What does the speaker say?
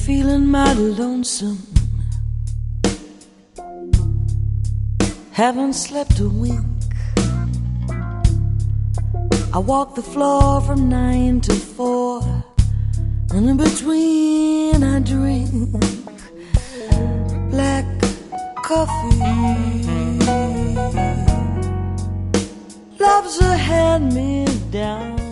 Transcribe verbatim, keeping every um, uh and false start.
feeling mighty lonesome. Haven't slept a wink. I walk the floor from nine to four, and in between I drink black coffee. Love's a hand-me-down.